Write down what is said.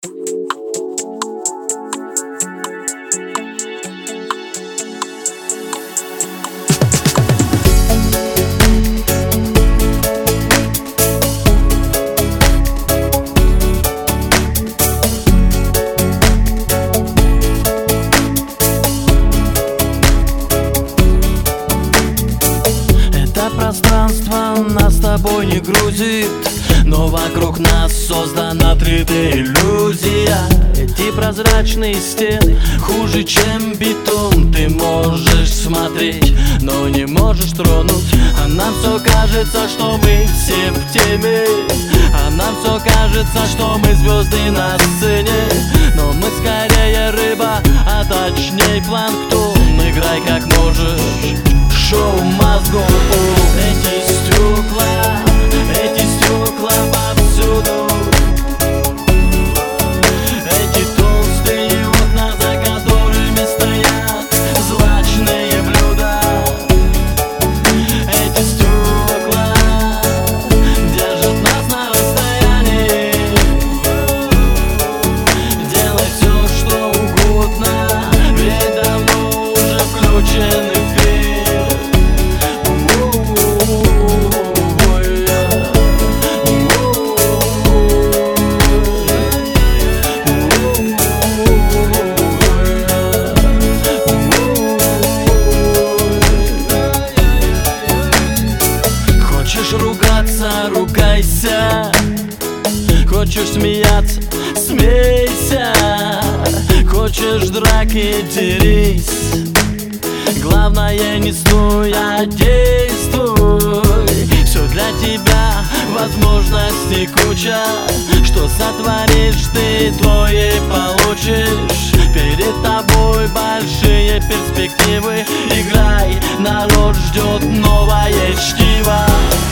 Пространство нас с тобой не грузит, но вокруг нас создана 3D-иллюзия. Эти прозрачные стены хуже, чем бетон. Ты можешь смотреть, но не можешь тронуть. А нам все кажется, что мы все в теме. А нам все кажется, что мы звезды на сцене. Но мы скорее рыба, а точнее планктон. Играй как можешь, шоу мозгов. Эти стекла повсюду. Эти толстые окна, за которыми стоят злачные блюда. Эти стекла держат нас на расстоянии. Делай все, что угодно, ведь давно уже включен эфир. Хочешь ругаться, ругайся. Хочешь смеяться, смейся. Хочешь драки, дерись. Главное не стой, а действуй. Все для тебя, возможностей куча. Что сотворишь ты, то и получишь. Перед тобой большие перспективы. Играй, народ ждет новое чтиво.